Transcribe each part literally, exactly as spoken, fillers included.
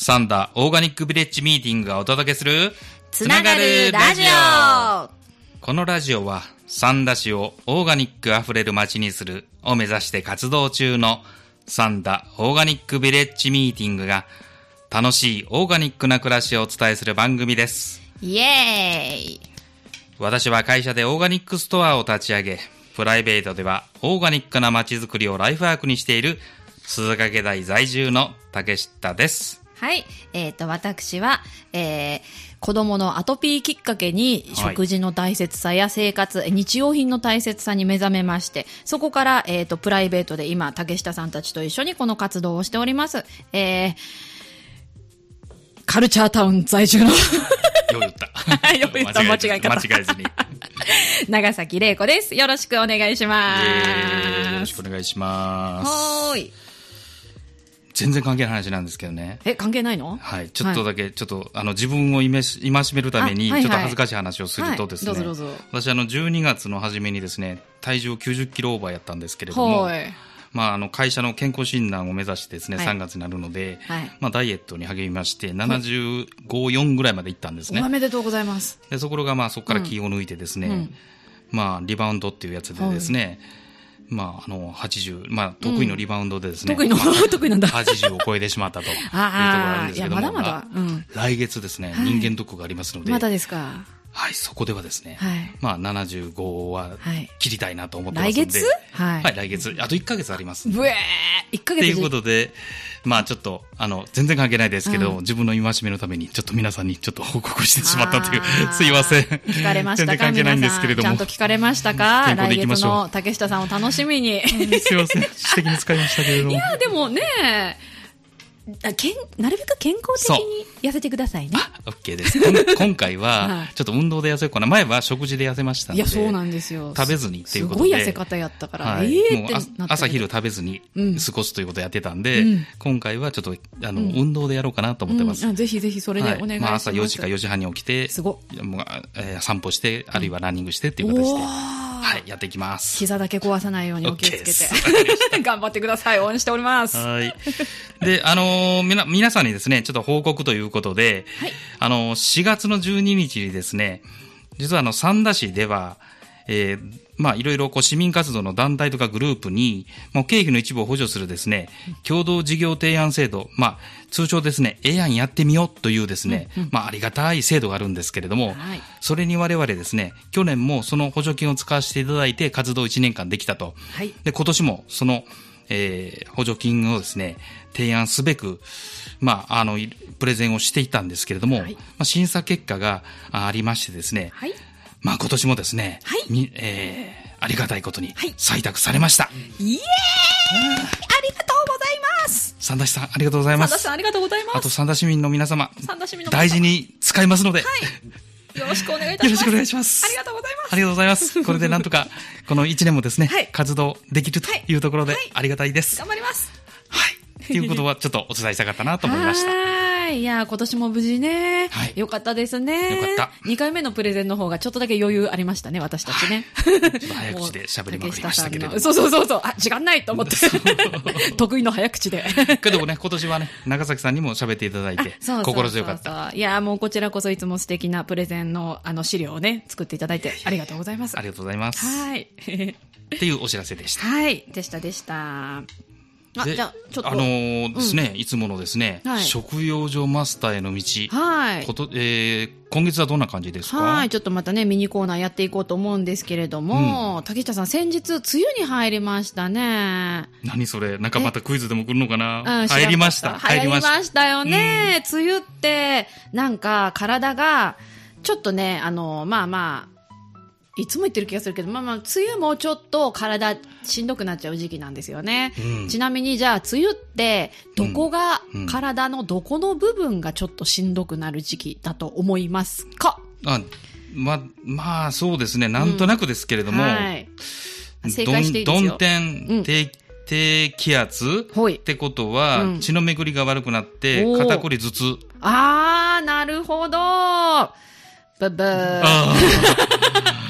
サンダオーガニックビレッジミーティングがお届けするつながるラジオ。 このラジオは三田市をオーガニックあふれる街にするを目指して活動中のサンダオーガニックビレッジミーティングが楽しいオーガニックな暮らしをお伝えする番組です。 イエーイ。 私は会社でオーガニックストアを立ち上げ、プライベートではオーガニックな街づくりをライフワークにしている鈴掛台在住の竹下です。 はい。えっと、私は、えー、子供のアトピーきっかけに食事の大切さや生活、はい、日用品の大切さに目覚めまして、そこから、えっと、プライベートで今、竹下さんたちと一緒にこの活動をしております。えー、カルチャータウン在住の。 よく言った。 よく言った。間違い方。 間違えずに。 長崎玲子です。よろしくお願いします。 よろしくお願いします。 はーい。 全然関係ない話なんですけどね。 え、関係ないの？ はい。ちょっとだけ、はい、ちょっと、あの、自分を戒めるために、はいはい、ちょっと恥ずかしい話をするとですね。はい、どうぞどうぞ。私、あの、じゅうにがつの初めにですね、体重きゅうじゅっキロオーバーやったんですけれども、はい、まあ、あの、会社の健康診断を目指してですね、はい、さんがつになるので、はい、まあ、ダイエットに励みまして、ななじゅうご、よんぐらいまで行ったんですね。 おめでとうございます。 で、そこが、まあ、そこから気を抜いてですね、うん、まあ、リバウンドっていうやつでですね、はい、まあ、あの、はちじゅう、まあ、得意のリバウンドでですね。 うん、得意の、 まあ、 得意なんだ。 はちじゅうを超えてしまったというところがあるんですけども。 いや、まだまだ。 うん、来月ですね、はい、人間ドックがありますので。 まだですか。 はい、そこではですね、 はい、 まあ、ななじゅうごは切りたいなと思ってますので。 来月はい。 はい、来月。あといっかげつあります。 ブエー !いっかげつ。 ということで、まあちょっと、あの、全然関係ないですけど、うん、自分の戒めのために、ちょっと皆さんにちょっと報告してしまったという、すいません。 聞かれましたか？ 全然関係ないんですけれども。 ちゃんと聞かれましたか？来月の竹下さんを楽しみに。 すいません。私的に使いましたけれども。 いや、でもね、けんなるべく健康的に痩せてくださいね。 あ、OK です。今回は、ちょっと運動で痩せようかな。前は食事で痩せましたので。 いや、そうなんですよ。 食べずにっていうことで。 すごい痩せ方やったから、 はい、 えー、 もう朝昼食べずに過ごすということをやってたんで、うん、今回はちょっと、あの、うん、運動でやろうかなと思ってます。 うん、ぜひぜひそれでお願いします。はい、まあ朝よじかよじはんに起きて、 すごもう、えー、散歩して、あるいはランニングしてっていう形で。はい、やっていきます。 膝だけ壊さないようにお気をつけて。頑張ってください。応援しております。 はい。で、あのー、みな、皆さんにですね、ちょっと報告ということで、はい、あのー、しがつのじゅうににちにですね、実はあの、三田市では、えー、まあ、いろいろこう市民活動の団体とかグループに、もう経費の一部を補助するですね、共同事業提案制度、まあ、通称ですね、ええやんやってみようというですね、うんうん、まあ、ありがたい制度があるんですけれども、はい、それに我々ですね、去年もその補助金を使わせていただいて活動いちねんかんできたと。はい、で、今年もその、えー、補助金をですね、提案すべく、まあ、あの、プレゼンをしていたんですけれども、はい、まあ、審査結果がありましてですね、はい、まあ、今年もですね、はい、みえー、ありがたいことに採択されました。はい、イエーイ、ありがとうございます。三田市さん、ありがとうございます。 三田さん、ありがとうございます。 あと、三田市民の皆様、 三田市民の大事に使いますので、はい、 よろしくお願いいたします。 よろしくお願いします。 ありがとうございます。 ありがとうございます。これでなんとか、このいちねんもですね、はい、活動できるというところで、ありがたいです。 頑張ります。 はい。ということは、ちょっとお伝えしたかったなと思いました。 いや、今年も無事ね、はい、よかったですね。 よかった。 にかいめのプレゼンの方がちょっとだけ余裕ありましたね、私たちね。 はい、ちょっと早口で喋りまくりましたけれども。 そうそうそうそう。あ、時間ないと思って。得意の早口で。 けどもね、今年はね、長崎さんにも喋っていただいて、そうそうそうそう、心強かった。 いや、もうこちらこそいつも素敵なプレゼンのあの資料をね、作っていただいてありがとうございます。 ありがとうございます。 はい。 っていうお知らせでした。 はい。でしたでした。 あ、じゃあ、ちょっと。あのー、ですね、うん、いつものですね、はい、食用所マスターへの道。はい。こと、えー、今月はどんな感じですか？ はい。ちょっとまたね、ミニコーナーやっていこうと思うんですけれども、うん、竹下さん、先日、梅雨に入りましたね。 何それ？なんかまたクイズでも来るのかな？うん、入りました。 入りました。入りましたよね。うん、梅雨って、なんか、体が、ちょっとね、あの、まあまあ、いつも言ってる気がするけど、まあまあ、梅雨もちょっと体しんどくなっちゃう時期なんですよね。うん、ちなみにじゃあ、梅雨って、どこが、うんうん、体のどこの部分がちょっとしんどくなる時期だと思いますか？ あ、ま、まあ、そうですね。なんとなくですけれども、うん、はい。 正解していいですよ。 どん天、低、低気圧ってことは、うん、血の巡りが悪くなって、肩こり頭痛。 あー、なるほど。ブブー。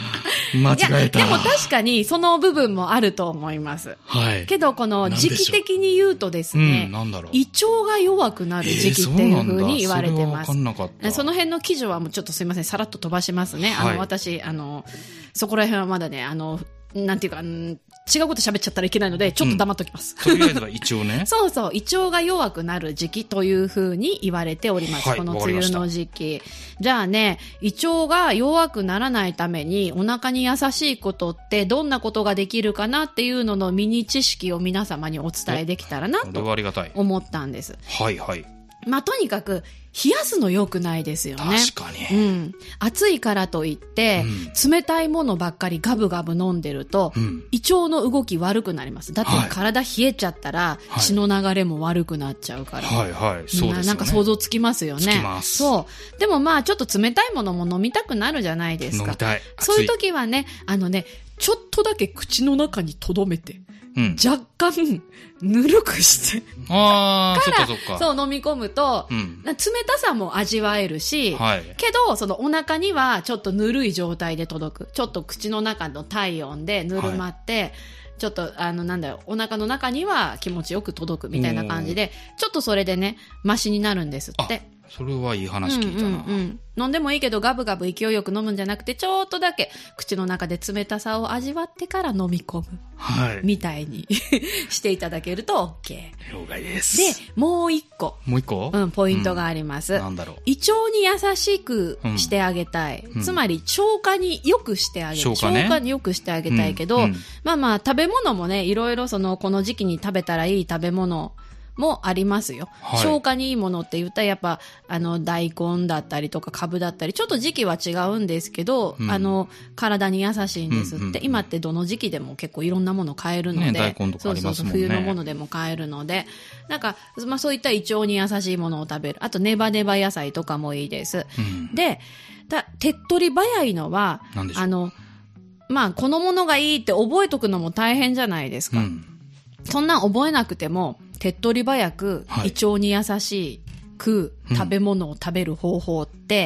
間違えた。 いや、でも確かにその部分もあると思います。 はい。 けど、この時期的に言うとですね、 うん、なんだろう。 胃腸が弱くなる時期っていうふうに言われてます。 えー、それは分かんなかった。 その辺の記事はもうちょっとすいません、さらっと飛ばしますね。はい、あの、私、あの、そこら辺はまだね、あの、なんていうか、違うこと喋っちゃったらいけないので、ちょっと黙っときます。 うん、とりあえずは胃腸ね。 そうそう、胃腸が弱くなる時期というふうに言われております。はい、この梅雨の時期。じゃあね、胃腸が弱くならないために、お腹に優しいことってどんなことができるかなっていうののミニ知識を皆様にお伝えできたらなと思ったんです。 はいはい。 まあ、とにかく、冷やすの良くないですよね。 確かに。 うん。暑いからといって、うん、冷たいものばっかりガブガブ飲んでると、うん、胃腸の動き悪くなります。だって体冷えちゃったら、はい、血の流れも悪くなっちゃうから。 はいはい。そうですね。 なんか想像つきますよね。 つきます。 そう。でもまあ、ちょっと冷たいものも飲みたくなるじゃないですか。 飲みたい。 そういう時はね、あのね、ちょっとだけ口の中に留めて、うん、若干、ぬるくして。 ああ、 から、 そっかそっか。 そう飲み込むと、うん、冷たさも味わえるし、はい、けど、そのお腹にはちょっとぬるい状態で届く。ちょっと口の中の体温でぬるまって、はい、ちょっと、あの、なんだよ、お腹の中には気持ちよく届くみたいな感じで、ちょっとそれでね、マシになるんですって。 それはいい話聞いたな、うんうんうん。 飲んでもいいけどガブガブ勢いよく飲むんじゃなくて、ちょっとだけ口の中で冷たさを味わってから飲み込む。はい。みたいにしていただけると OK。 了解です。 で、もう一個。 もう一個うん、ポイントがあります。うん、 なんだろう。 胃腸に優しくしてあげたい。うん、つまり、消化によくしてあげる。 消化ね、 消化によくしてあげたいけど、うんうん、まあまあ、食べ物もね、いろいろその、この時期に食べたらいい食べ物、もありますよ、はい。消化にいいものって言ったらやっぱ、あの、大根だったりとか株だったり、ちょっと時期は違うんですけど、うん、あの、体に優しいんですって、うんうん、今ってどの時期でも結構いろんなもの買えるので、 ね、大根とかありますもんね。 そうそうそう、冬のものでも買えるので、なんか、まあそういった胃腸に優しいものを食べる。あと、ネバネバ野菜とかもいいです。うん、で、だ手っ取り早いのは、あの、まあ、このものがいいって覚えとくのも大変じゃないですか。うん、そんなん覚えなくても、手っ取り早く、胃腸に優しく食べ物を食べる方法って、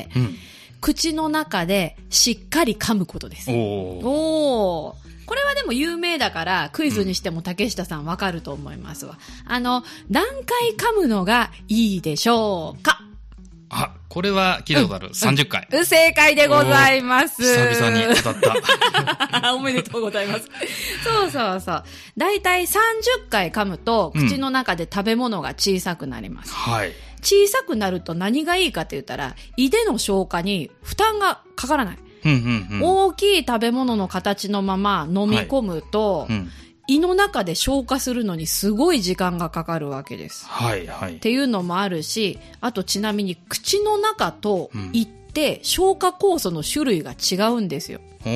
うん、口の中でしっかり噛むことです。おー。おー。これはでも有名だからクイズにしても竹下さんわかると思いますわ。あの、何回噛むのがいいでしょうか？ あ、これは聞いたことある。うん、さんじゅっかい。 正解でございます。 久々に当たった。 おめでとうございます。そうそうそう。だいたいさんじゅっかい噛むと、口の中で食べ物が小さくなります。うん、はい。小さくなると何がいいかって言ったら、胃での消化に負担がかからない。うんうんうん、大きい食べ物の形のまま飲み込むと、はい、うん、胃の中で消化するのにすごい時間がかかるわけです。はいはい。っていうのもあるし、あとちなみに口の中と胃って消化酵素の種類が違うんですよ。うん、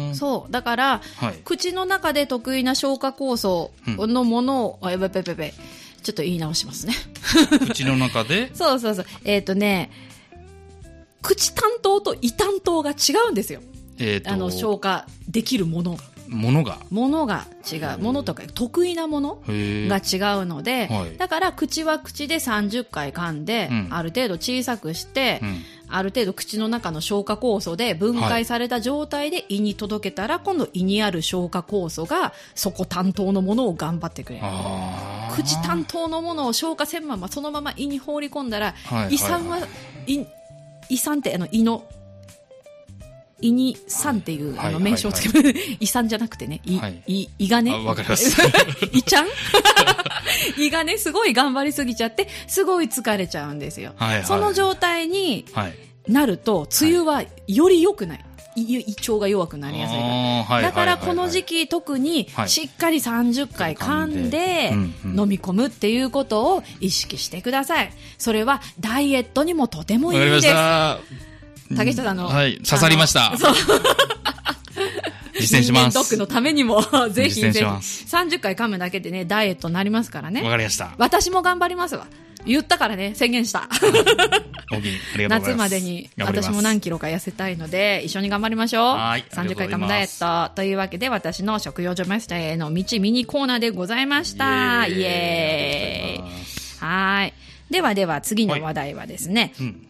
そう。だから、はい、口の中で得意な消化酵素のものを、うん、あ、やべべべべ、ちょっと言い直しますね。 口の中でそうそうそう。えっとね、口担当と胃担当が違うんですよ。えーと、あの、消化できるものが。 ものがものが違う。ものとか得意なものが違うので、はい、だから口は口でさんじゅっかい噛んで、うん、ある程度小さくして、うん、ある程度口の中の消化酵素で分解された状態で胃に届けたら、はい、今度胃にある消化酵素がそこ担当のものを頑張ってくれる。口担当のものを消化せんままそのまま胃に放り込んだら、はい、胃酸は、はい、胃、胃酸ってあの胃の胃に酸っていう、はい、あの名称をつける、はいはい、胃酸じゃなくてね、胃、はい、胃、胃がね。 わかります。 胃ちゃん胃がね、すごい頑張りすぎちゃって、すごい疲れちゃうんですよ。はいはい、その状態になると、梅雨はより良くない。胃、胃腸が弱くなりやすいから。はい、だからこの時期特にしっかりさんじゅっかい噛んで飲み込むっていうことを意識してください。それはダイエットにもとてもいいです。竹下さんの、 はい、刺さりました。そう。実践します。 人間ドックのためにも、ぜひぜひ。さんじゅっかい噛むだけでね、ダイエットになりますからね。 わかりました。 私も頑張りますわ。言ったからね、宣言した。夏までに、私も何キロか痩せたいので、一緒に頑張りましょう。はい。さんじゅっかい噛むダイエット。というわけで、私の食用所マスターへの道ミニコーナーでございました。イエーイ。はい。ではでは、次の話題はですね。うん、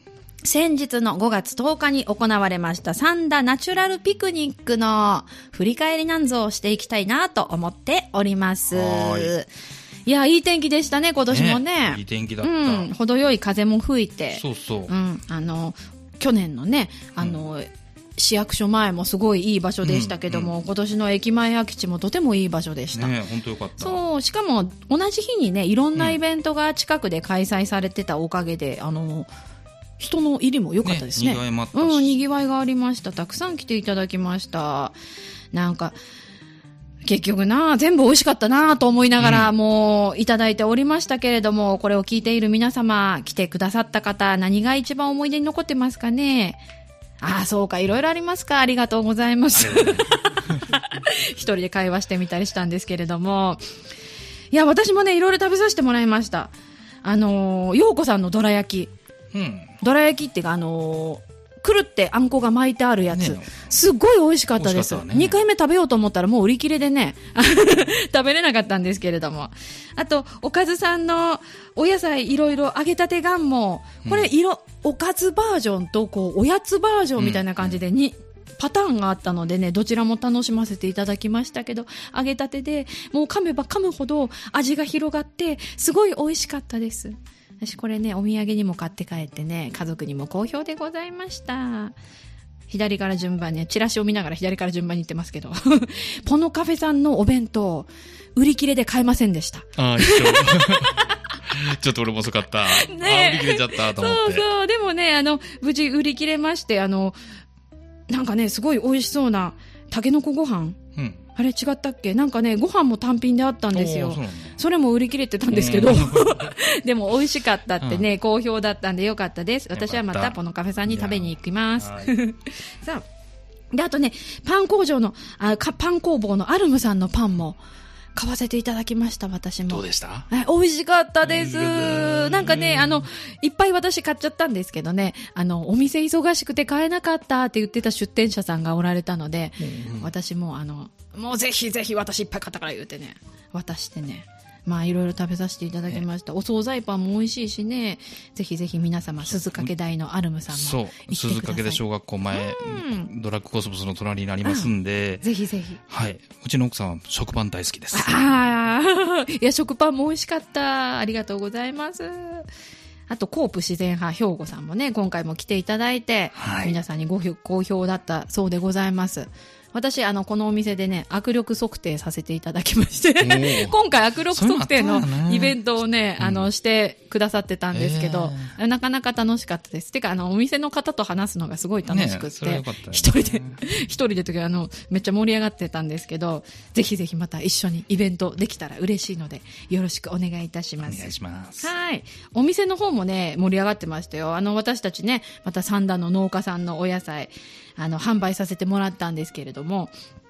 先日のごがつとおかに行われました三田ナチュラルピクニックの振り返りなんぞをしていきたいなと思っております。いや、いい天気でしたね、今年もね。 ね、いい天気だった。 うん、程よい風も吹いて。 そうそう。 うん、あの、去年のね、あの、うん、市役所前もすごいいい場所でしたけども、うんうん、今年の駅前空き地もとてもいい場所でした。 ね、本当よかった。 そう、しかも同じ日にね、いろんなイベントが近くで開催されてたおかげで、うん、あの、人の入りも良かったですね。 ね、賑わいもあったし。 うん、賑わいがありました。たくさん来ていただきました。なんか、結局な、全部美味しかったなと思いながら、もういただいておりましたけれども、これを聞いている皆様、来てくださった方、何が一番思い出に残ってますかね。ああ、そうか、いろいろありますか。ありがとうございます。一人で会話してみたりしたんですけれども、いや、私もね、いろいろ食べさせてもらいました。あのー、ようこさんのどら焼き。うん、どら焼きっていうか、あのー、くるってあんこが巻いてあるやつ、ね、すっごい美味しかったです。ね、にかいめ食べようと思ったらもう売り切れでね食べれなかったんですけれども、あとおかずさんのお野菜いろいろ揚げたてがんもこれ色、うん、おかずバージョンとこうおやつバージョンみたいな感じでに、うん、パターンがあったのでね、どちらも楽しませていただきましたけど、揚げたてでもう噛めば噛むほど味が広がってすごい美味しかったです。私これね、お土産にも買って帰ってね、家族にも好評でございました。左から順番に、チラシを見ながら左から順番に言ってますけどポノカフェさんのお弁当売り切れで買えませんでした。 ああ、一緒ちょっと俺も遅かった、ね、あ売り切れちゃったと思って。 そうそう、でもね、あの無事売り切れまして、あのなんかね、すごい美味しそうなタケノコご飯、うん、あれ違ったっけ、なんかね、ご飯も単品であったんですよ。 そ, それも売り切れてたんですけどでも美味しかったってね、うん、好評だったんでよかったです。私はまたポノカフェさんに食べに行きますさあ、であとね、パン工場のあパン工房のアルムさんのパンも買わせていただきました。私もどうでした？ 美味しかったです。なんかね、あのいっぱい私買っちゃったんですけどね、あのお店忙しくて買えなかったって言ってた出店者さんがおられたので、うんうん、私もあのもうぜひぜひ私いっぱい買ったから言うてね、渡してね、まあいろいろ食べさせていただきました。お惣菜パンも美味しいしね、ぜひぜひ皆様、鈴掛台のアルムさんも行ってください。そう、 鈴掛台小学校前、うん、ドラッグコスモスの隣になりますんで、 うん、ぜひぜひ。 はい、うちの奥さんは食パン大好きです。 ああ、いや食パンも美味しかった。ありがとうございます。あとコープ自然派兵庫さんもね、今回も来ていただいて、はい、皆さんにご好評だったそうでございます。私あのこのお店でね、握力測定させていただきまして今回握力測定のイベントをね、あのしてくださってたんですけど、えー、なかなか楽しかったです。てかあのお店の方と話すのがすごい楽しくって、ね、一人で一人で時あのめっちゃ盛り上がってたんですけど、ぜひぜひまた一緒にイベントできたら嬉しいのでよろしくお願いいたします。 お願いします。 はい、お店の方もね盛り上がってましたよ。あの私たちね、また三田の農家さんのお野菜あの販売させてもらったんですけれども、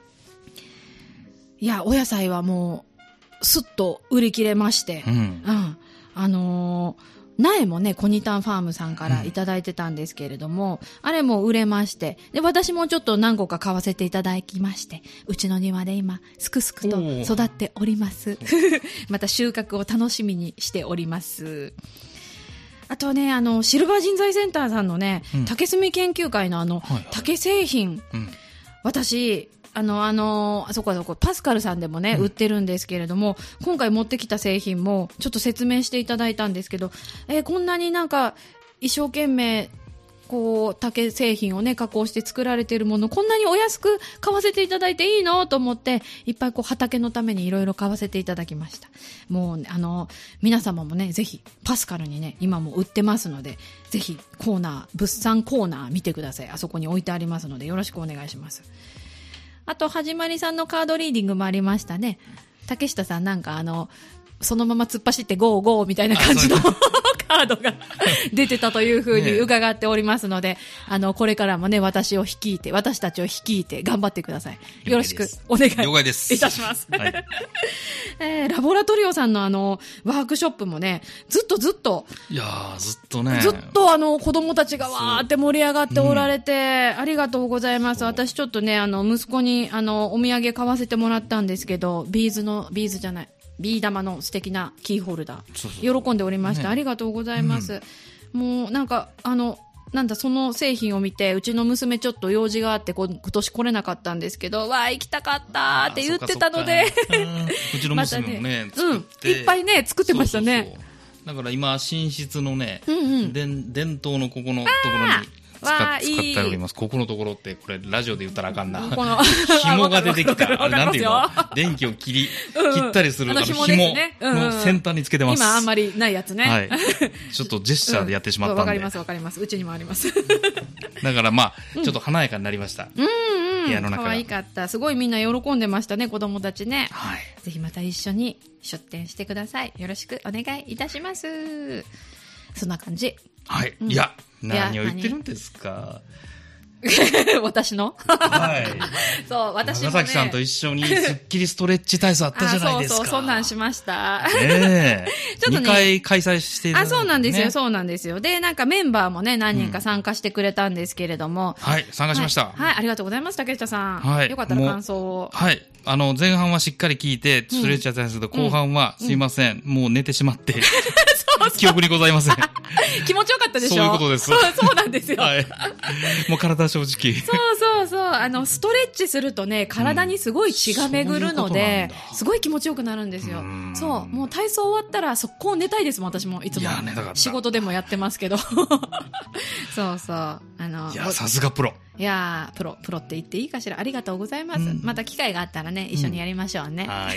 いやお野菜はもうすっと売り切れまして、うんうん、あのー、苗もねコニタンファームさんからいただいてたんですけれども、うん、あれも売れまして、で私もちょっと何個か買わせていただきまして、うちの庭で今すくすくと育っておりますまた収穫を楽しみにしております。あとね、あのシルバー人材センターさんのね、うん、竹炭研究会のあの、はいはい、竹製品、うん、私あのあのあそこあそこパスカルさんでもね、うん、売ってるんですけれども、今回持ってきた製品もちょっと説明していただいたんですけど、えー、こんなになんか一生懸命こう竹製品をね加工して作られているもの、こんなにお安く買わせていただいていいのと思って、いっぱいこう畑のためにいろいろ買わせていただきました。もうあの皆様もねぜひパスカルにね今も売ってますので、ぜひコーナー物産コーナー見てください。あそこに置いてありますのでよろしくお願いします。あとはじまりさんのカードリーディングもありましたね。竹下さんなんかあのそのまま突っ走ってゴーゴーみたいな感じのカードが出てたというふうに伺っておりますので、ね、あのこれからもね私を率いて私たちを率いて頑張ってください。よろしくお願いいたします、はいえー、ラボラトリオさんのあのワークショップもねずっとずっといやーずっとねずっとあの子供たちがわーって盛り上がっておられて、うん、ありがとうございます。私ちょっとねあの息子にあのお土産買わせてもらったんですけど、ビーズのビーズじゃないビー玉の素敵なキーホルダー、そうそう喜んでおりました、ね、ありがとうございます、うん、もうなんかあのなんだ、その製品を見て、うちの娘ちょっと用事があってこ、今年来れなかったんですけど、わあ、行きたかったって言ってたので、 うちの娘もね、 またね、 作って、 うん、いっぱいね、作ってましたね。そうそうそう、 だから今、寝室のね、 うんうん、 伝伝統のここのところに、使, 使っております。ここのところって、これ、ラジオで言ったらあかんな。この紐が出てきた。あれ、なんていうの、電気を切り、切ったりする、うんうん、あの紐の先端につけてます。 今あんまりないやつね。 はい。ちょっとジェスチャーでやってしまったんで。わ、 うん、かります、わかります。うちにもあります。 だからまあ、ちょっと華やかになりました。 うんうん。 部屋の中が。 可愛かった。すごいみんな喜んでましたね、子供たちね。 はい。 ぜひまた一緒に出店してください。よろしくお願いいたします。そんな感じ。 はい。うん、いや、何を言ってるんですか。 私のはい。 そう、私もね。 長崎さんと一緒にスッキリストレッチ体操あったじゃないですか。 そうそう、そんなんしました。 ねえ。ちょっとね。にかい開催していただいて、ね。 あ、そうなんですよ、そうなんですよ。で、なんかメンバーもね、何人か参加してくれたんですけれども。 うん、はい、参加しました、 はい。はい、ありがとうございます、竹下さん。 はい。 よかったら感想を。 はい。あの、前半はしっかり聞いて、ストレッチやったんですけど、後半は、すいません、もう寝てしまって。記憶にございません。 気持ちよかったでしょ。 そういうことです。 そう、そうなんですよ。 はい。もう体正直。 そうそうそう。あの、ストレッチするとね、体にすごい血が巡るので、うん、すごい気持ちよくなるんですよ。うそう。もう体操終わったら速攻寝たいですもん、私も。いつも。いや、寝たかった。仕事でもやってますけど。そうそう。あの、 いや、さすがプロ。 いやー、プロ、プロって言っていいかしら。ありがとうございます。うん、また機会があったらね、一緒にやりましょうね。うん、はい。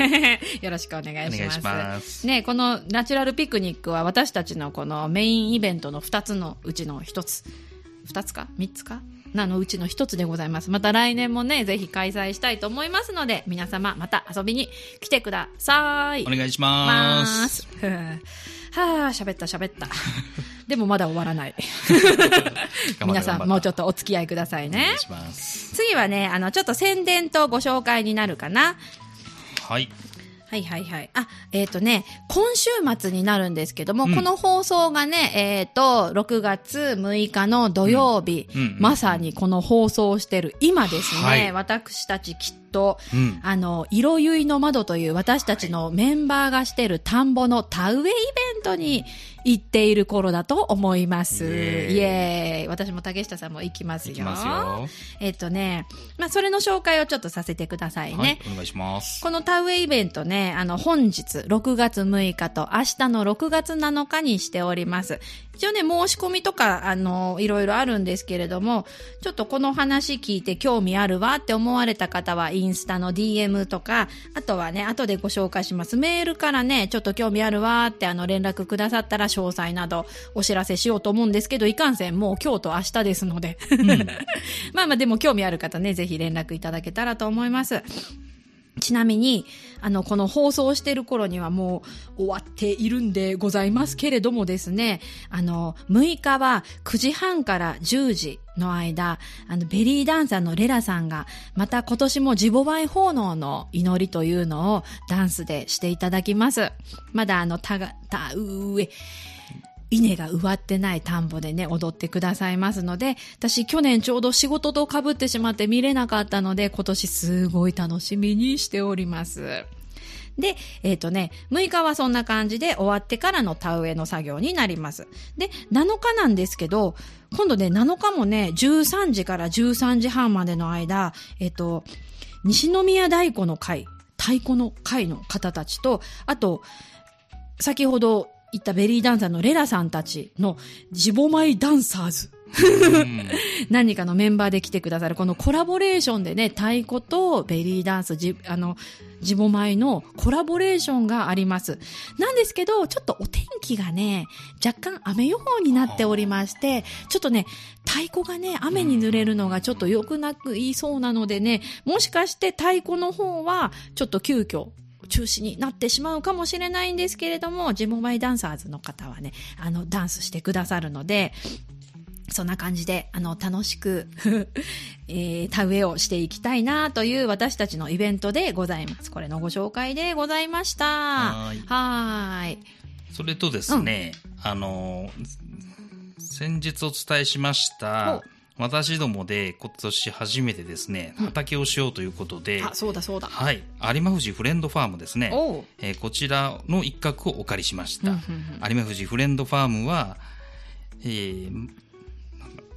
よろしくお願いします。お願いします。ね、このナチュラルピクニックは私たちのこのメインイベントの二つのうちの一つ。二つか三つかなのうちの一つでございます。また来年もね、ぜひ開催したいと思いますので、皆様また遊びに来てください。 お願いします。 はぁ、喋った喋った。でもまだ終わらない。皆さんもうちょっとお付き合いくださいね。お願いします。次はね、あの、ちょっと宣伝とご紹介になるかな。 はい。 はいはいはい。あ、えっ、ー、とね、今週末になるんですけども、うん、この放送がね、えっ、ー、と、ろくがつむいかの土曜日、うんうんうん、まさにこの放送をしてる今ですね、はい、私たちきっと、うん、あの、色結の窓という私たちのメンバーがしてる田んぼの田植えイベントに行っている頃だと思います。イエーイ。イエーイ。私も竹下さんも行きますよ。 行きますよ。 えっとね、まあ、それの紹介をちょっとさせてくださいね。はい、 お願いします。 この田植えイベントね、あの、本日ろくがつむいかと明日のろくがつなのかにしております。一応ね、申し込みとか、あの、いろいろあるんですけれども、ちょっとこの話聞いて興味あるわって思われた方は、インスタの ディーエム とか、あとはね、後でご紹介します。メールからね、ちょっと興味あるわってあの、連絡くださったら詳細などお知らせしようと思うんですけど、いかんせんもう今日と明日ですので。うん、まあまあでも興味ある方ね、ぜひ連絡いただけたらと思います。ちなみに、あの、この放送している頃にはもう終わっているんでございますけれどもですね、あの、むいかはくじはんからじゅうじの間、あの、ベリーダンサーのレラさんが、また今年もジボバイ奉納の祈りというのをダンスでしていただきます。まだあの、たが、た、うえ、稲が植わってない田んぼでね、踊ってくださいますので、私去年ちょうど仕事と被ってしまって見れなかったので、今年すごい楽しみにしております。で、えっとね、むいかはそんな感じで終わってからの田植えの作業になります。で、なのかなんですけど、今度ね、なのかもね、じゅうさんじからじゅうさんじはんまでの間、えっと、西宮太鼓の会、太鼓の会の方たちと、あと、先ほど、言ったベリーダンサーのレラさんたちのジボマイダンサーズ何人かのメンバーで来てくださるこのコラボレーションでね、太鼓とベリーダンス、ジあのジボマイのコラボレーションがあります。なんですけど、ちょっとお天気がね、若干雨予報になっておりまして、ちょっとね、太鼓がね、雨に濡れるのがちょっと良くなく言いそうなのでね、もしかして太鼓の方はちょっと急遽中止になってしまうかもしれないんですけれども、ジボマイダンサーズの方はね、あの、ダンスしてくださるので、そんな感じで、あの、楽しく、えー、田植えをしていきたいなという私たちのイベントでございます。これのご紹介でございました。はーい。はーい。 それとですね、うん、あの、先日お伝えしました、私どもで今年初めてですね、畑をしようということで、うん、 あ、そうだそうだ。 はい。有馬富士フレンドファームですね。 おう、 えー、こちらの一角をお借りしました。うんうんうん、有馬富士フレンドファームは、えー、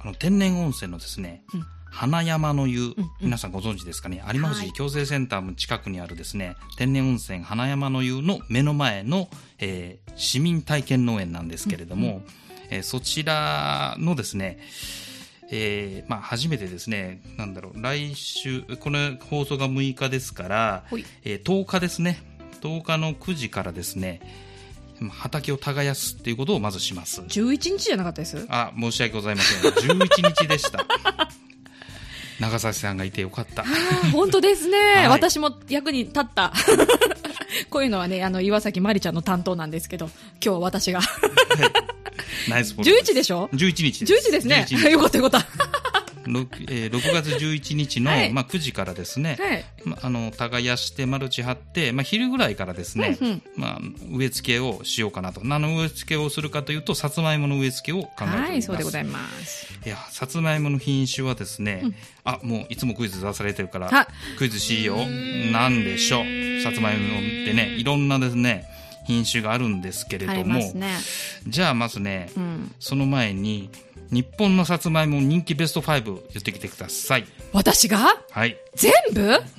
あの天然温泉のですね、うん、花山の湯、うんうん、皆さんご存知ですかね。有馬富士共生センターの近くにあるですね、天然温泉花山の湯の目の前の、えー、市民体験農園なんですけれども、うんうん、えー、そちらのですね、えーまあ、初めてですね、なんだろう、来週、この放送がむいかですから、えー、とおかですね、とおかのくじからですね、畑を耕すっていうことをまずします。 じゅういちにちじゃなかったです？ あ、申し訳ございません。じゅういちにちでした。長崎さんがいてよかった。 本当ですね、はい、私も役に立った。こういうのはね、あの岩崎まりちゃんの担当なんですけど、今日は私が。 ナイスボール。 じゅういちでしょ？ じゅういちにちです。 じゅういちですね。よかったよかった。 ろく、えー、ろくがつじゅういちにちの、はい、まあ、くじからですね、はい、まあ、あの耕してマルチ張って、まあ、昼ぐらいからですね、うんうん、まあ、植え付けをしようかなと。何の植え付けをするかというと、さつまいもの植え付けを考えております。はい、そうでございます。いや、さつまいもの品種はですね、うん、あ、もういつもクイズ出されてるからクイズしよう。なんでしょう。さつまいもってね、いろんなですね品種があるんですけれども、ね、じゃあまずね、うん、その前に日本のさつまいも人気ベストファイブ言ってきてください。 私が？ はい。 全部？ うん。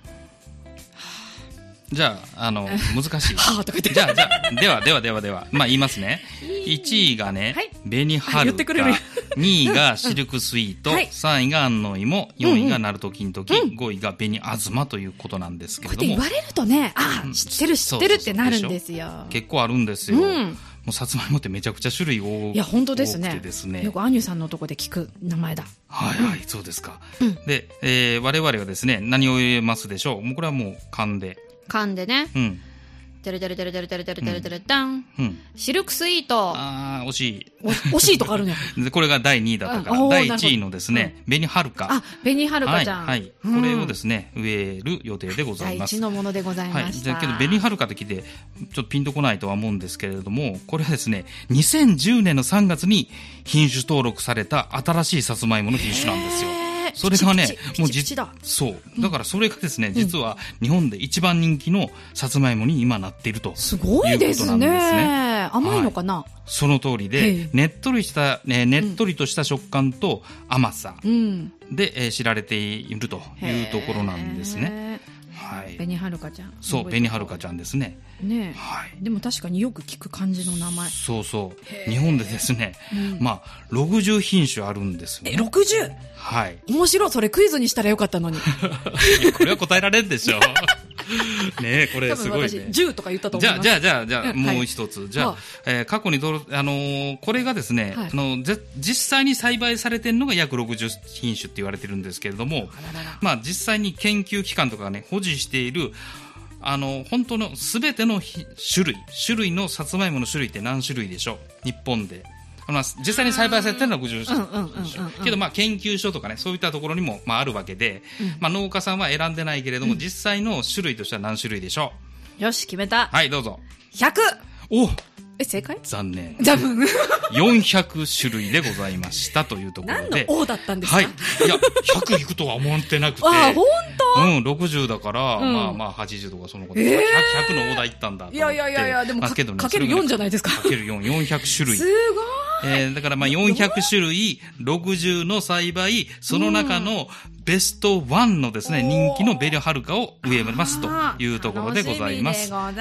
じゃあ、あの、難しい。 はぁとか言って。 じゃあ、じゃあ、では、では、では、では、まあ言いますね。いちいがね、はい、紅はるか、にいがシルクスイート、はい、さんいが安納芋、よんいがナルト金時、うんうん、ごいが紅あずまということなんですけれども。 こうやって言われるとね、ああ、知ってる知ってるってなるんですよ。 結構あるんですよ。うん、もうさつまいもってめちゃくちゃ種類多くてですね。 いや、本当ですね。よくアンニュさんのとこで聞く名前だ。 はいはい、うん、そうですか。うん、で、えー、我々はですね、何を入れますでしょう。もうこれはもう勘で。 勘でね。うん。てるてるてるてるてるてるてるてるたん。うん。シルクスイート。 ああ、惜しい。 惜しいとかあるね。 で、これがだいにいだったから、だいいちいのですね、紅はるか。 あ、紅はるかちゃん。 はい。これをですね、植える予定でございます。 だいいちのものでございました。 はい。だけど、紅はるかって聞いて、ちょっとピンとこないとは思うんですけれども、これはですね、にせんじゅうねんのさんがつに品種登録された新しいさつまいもの品種なんですよ。それがね、もう実そう。だからそれがですね、実は日本で一番人気のさつまいもに今なっているということなんですね。すごいですね。 甘いのかな、はい、 その通りで、ねっとりした、ね、ねっとりとした食感と甘さで、えー、知られているというところなんですね。はい。 紅はるかちゃん。 そう、紅はるかちゃんですね。 ねえ、はい、でも確かによく聞く感じの名前。 そうそう。日本でですね、うん、まあろくじゅうひんしゅあるんですよね。 え、ろくじゅう？ はい。 面白い。それクイズにしたらよかったのに。 これは答えられるでしょ。ねえ、これすごいね。 多分私じゅうとか言ったと思います。 じゃあ、じゃあ、じゃあ、じゃあ、もう一つ。はい、じゃあ、はえー、過去にど、あのー、これがですね、はい、あの、ぜ、実際に栽培されてるのが約ろくじゅうひんしゅって言われてるんですけれども、あららら、まあ実際に研究機関とかがね、保持している、あの、本当のすべての種類、種類のさつまいもの種類って何種類でしょう？日本で。まあ、実際に栽培されてるのはろくじゅう種類。けど、まあ、研究所とかね、そういったところにも、まあ、あるわけで、うん、まあ、農家さんは選んでないけれども、うん、実際の種類としては何種類でしょう？よし、決めた。 はい、どうぞ。 ひゃく！ お！ え、正解？ 残念。 多分。 よんひゃくしゅるいでございましたというところで。 何の王だったんですか？ はい。いや、ひゃくいくとは思ってなくて。 あ、ほんと？ うん、ろくじゅうだから、うん、まあまあはちじゅうとかそのこと。えー、ひゃく, ひゃくの王だいったんだと思って。いやいやいやいや、でもか、ね、 かけるよんじゃないですか。 かけるよん、よんひゃくしゅるい。 すごい。 えー、だからまあよんひゃくしゅるい、ろくじゅうの栽培、その中のベストワンのですね、人気のベリはるかを植えますというところでございます。 はい。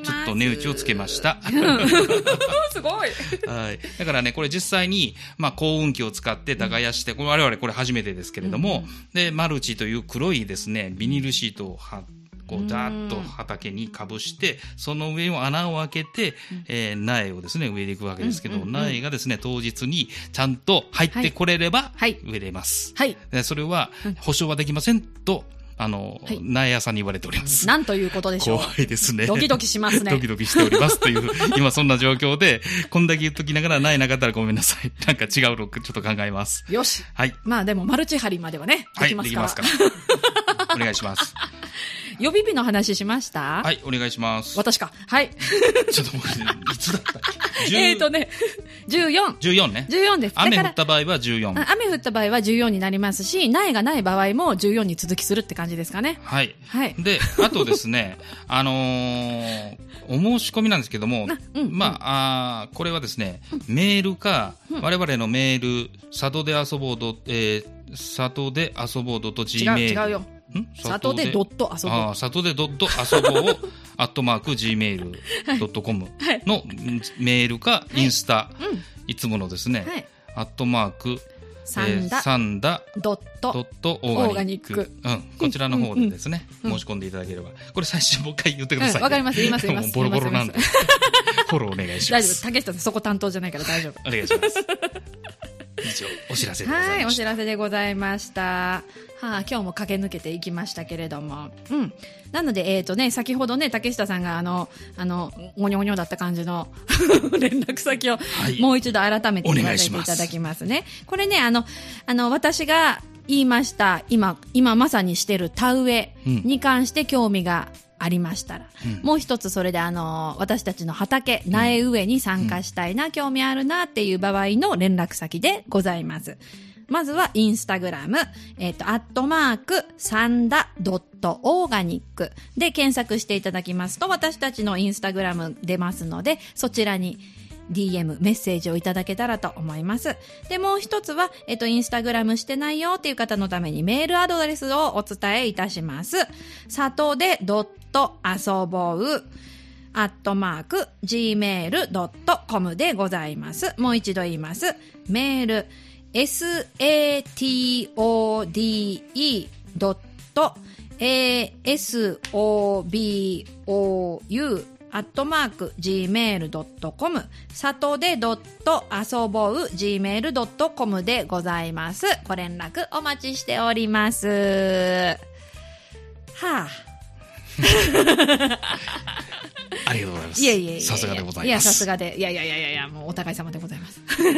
ちょっと値打ちをつけました。 すごい。 はい。だからね、これ実際に、まあ、耕運機を使って耕して、これ我々これ初めてですけれども、うん、で、マルチという黒いですね、ビニールシートを貼って、こう、ざーっと畑にかぶして、その上を穴を開けて、えー、苗をですね、植えていくわけですけど、うんうんうん、苗がですね、当日にちゃんと入ってこれれば、植えれます。はい。でそれは、保証はできませんと、あの、はい、苗屋さんに言われております。 なんということでしょう。 怖いですね。 ドキドキしますね。 ドキドキしておりますという、今そんな状況で、こんだけ言っときながら苗なかったらごめんなさい。なんか違うのちょっと考えます。 よし。 はい。 まあでも、マルチ張りまではね、できますから。はい、できますから。お願いします。 予備日の話しました？ はい、お願いします。 私か。はい。 ちょっと僕、いつだったっけ？ えーとね、じゅうよん。 じゅうよんね。 じゅうよんです。 雨降った場合はじゅうよん。 雨降った場合はじゅうよんになりますし、苗がない場合もじゅうよんに続きするって感じですかね。 はい。はい。で、あとですね、あのー、お申し込みなんですけども、うん、まあ、あこれはですね、メールか、うん、我々のメール、 里で遊ぼうど、えー、里で遊ぼうどと Gmail。 違う、違うよ。ん里でドット遊ぼう。 ああ、里でドット遊ぼうを、アットマーク ジーメールドットコム のメールか、インスタ、はいうん、いつものですね、はい、アットマーク、 サンダ、 えー、サンダドット、 ドットオーガニック。うん、こちらの方でですね、うんうん、申し込んでいただければ。これ最初もう一回言ってください、ね。わ、 うん、かります、言います、言います。 ボロボロなんで。フォローお願いします。 大丈夫、竹下さん、そこ担当じゃないから大丈夫。 お願いします。以上、お知らせでございました。はい、 お知らせでございました。はあ、今日も駆け抜けていきましたけれども。うん。なので、えっとね、先ほどね、竹下さんがあの、あの、ごにょごにょだった感じの連絡先を、はい、もう一度改めて言わせていただきますね。これね、あの、あの、私が言いました、今、今まさにしてる田植えに関して興味がありましたら、うん、もう一つそれであの私たちの畑苗植えに参加したいな、うん、興味あるなっていう場合の連絡先でございます。まずはインスタグラム、えっと、アットマーク、サンダドットオーガニックで検索していただきますと、私たちのインスタグラム出ますので、そちらにディーエム メッセージをいただけたらと思います。で、もう一つは、えっと、インスタグラムしてないよっていう方のためにメールアドレスをお伝えいたします。里でドット遊ぼうアットマーク ジーメールドットコム でございます。もう一度言います。メール エスエーティーオーディーイードットエーエスオービーオーユーアットマーク ジーメールドットコム 里でドット遊ぼう ジーメールドットコム でございます。ご連絡お待ちしております。はあありがとうございます。 いやいやいやさすがでございます。 いや、さすがで。いやいやいやいやいや、もうお互い様でございます。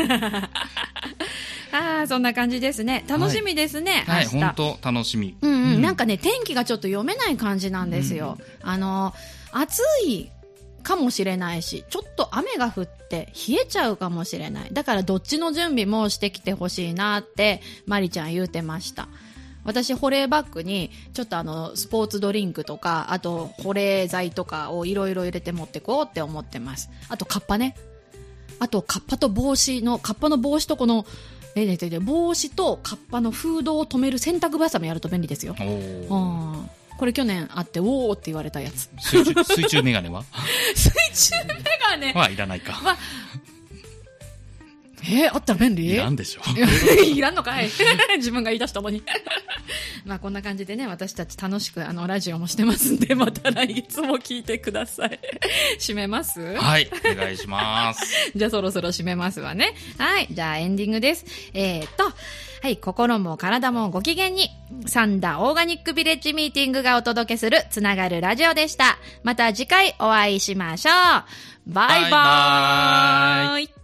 ああ、そんな感じですね。楽しみですね。 はい、本当楽しみ。 うん、うん、なんかね、天気がちょっと読めない感じなんですよ。うん、あの、暑いかもしれないし、ちょっと雨が降って冷えちゃうかもしれない。だからどっちの準備もしてきてほしいなって、まりちゃん言うてました。私保冷バッグにちょっとあのスポーツドリンクとか、あと保冷剤とかをいろいろ入れて持ってこうって思ってます。あとカッパね、あとカッパと帽子のカッパの帽子とこのえねね帽子とカッパのフードを留める洗濯バサミやると便利ですよ。おー、これ去年あっておーって言われたやつ。 水中、水中メガネは水中メガネはいらないか、まあえー、あったら便利？ いらんでしょ。 いらんのかい自分が言い出したのに。まあこんな感じでね、私たち楽しくあのラジオもしてますんで、また来月も聞いてください。締めます？ はい、お願いします。 じゃあそろそろ締めますわね。はい、じゃあエンディングです。えーっと、はい、心も体もご機嫌に、サンダオーガニックビレッジミーティングがお届けするつながるラジオでした。また次回お会いしましょう。バイバーイ。バイバーイ。